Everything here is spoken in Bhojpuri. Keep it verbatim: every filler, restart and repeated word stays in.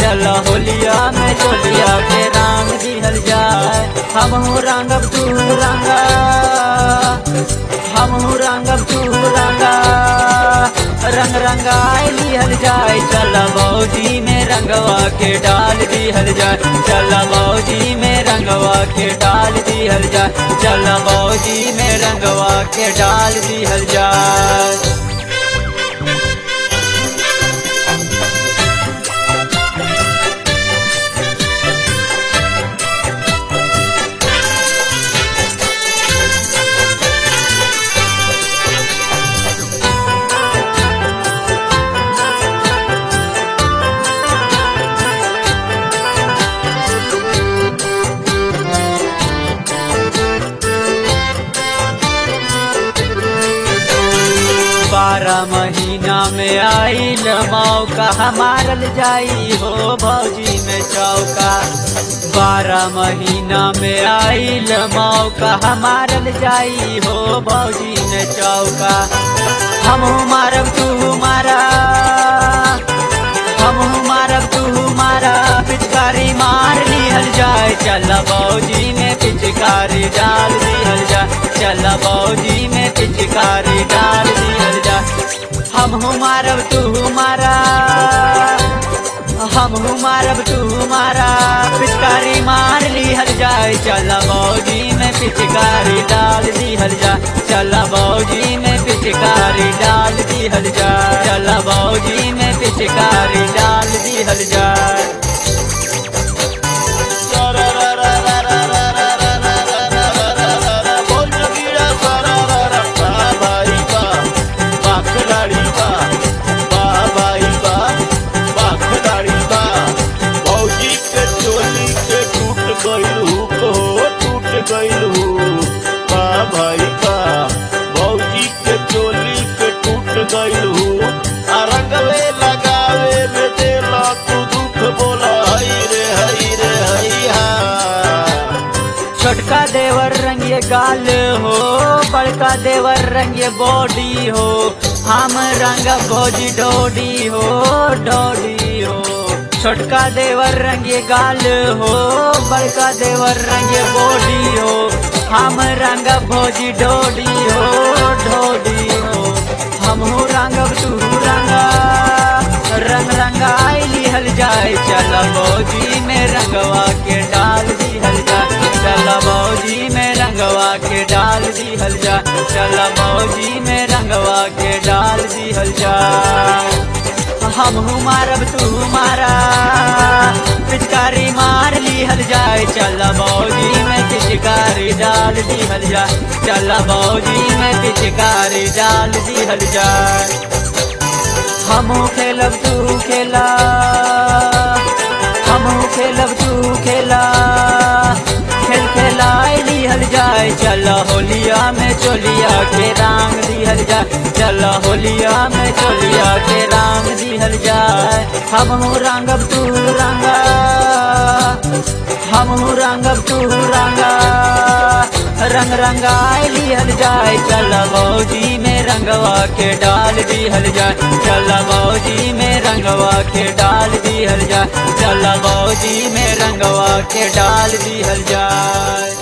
चल होलिया में चोलिया के रंग दिहल जाए। हमहू रंगब तू रंगा, हमहू रंगब तू रंगा, रंग रंगाई लिहल जाए। चल भौजी में रंगवा के डाल दिहल जाए, चल भौजी में रंगवा के डाल दिहल जाए, चल भौजी में रंगवा के डाल दिहल जाए। बारह महीना में आइल मौका मारल जाई हो भौजी में चौका। बारह महीना में आइल मौका मारल जाई हो भौजी में चौका। हमहू मारब तू मारा, हमहू मारब तू मारा, पिचकारी मार लिहल जाए। चल भौजी में पिचकारी डाल दिहल जाए, चल भौजी में पिचकारी डाल दिहल जाए। हमहू मारब तू मारा, हमहू मारब तू मारा, पिचकारी मार लिहल जाए। चल भौजी में पिचकारी डाल दिहल जाए, चल भौजी में पिचकारी डाल दिहल जाए, चल भौजी में पिचकारी डाल दिहल जाए। भाई बा भौजी के चोली के टूट गइलू, रंगवे लगावे में देला तू दुख बोला हई रे हई रे हई हा। छोटका देवर रंगे गाल हो, बड़का देवर रंगे बॉडी हो, हम रंग भौजी डोडी हो डोडी हो। छोटका देवर रंगे गाल हो, बड़का देवर रंगे बॉडी हो, हम रंग भौजी डोडी हो डोडी हो। हमहू रंगब तू रंगा, रंग रंगाई लिहल जाए। चल भौजी में रंगवा के डाल दिहल जाए, चल भौजी में रंगवा के डाल दिहल जाए, चल भौजी में रंगवा के डाल दिहल जाए। हमहू मारब तू मारा, पिचकारी मार लिहल जाए। चल भौजी में पिचकारी डाल दिहल जाए, चल भौजी में पिचकारी डाल दिहल जाए। हमहू खेलब तू खेला, हमहू खेलब तू खेला, खेल खेलाई लिहल जाए। चल होलिया में चोलिया के रंग दिहल जाए, चल होलिया में चोलिया के रंग दिहल जाए। हमहू रंगब तू रंगा, हमहू रंगब तू रंगा, रंग रंगाई लिहल जाए। चल भौजी में रंगवा के डाल दिहल जाए, चल भौजी में रंगवा के डाल दिहल जाए, चल भौजी में रंगवा के डाल दिहल जाए।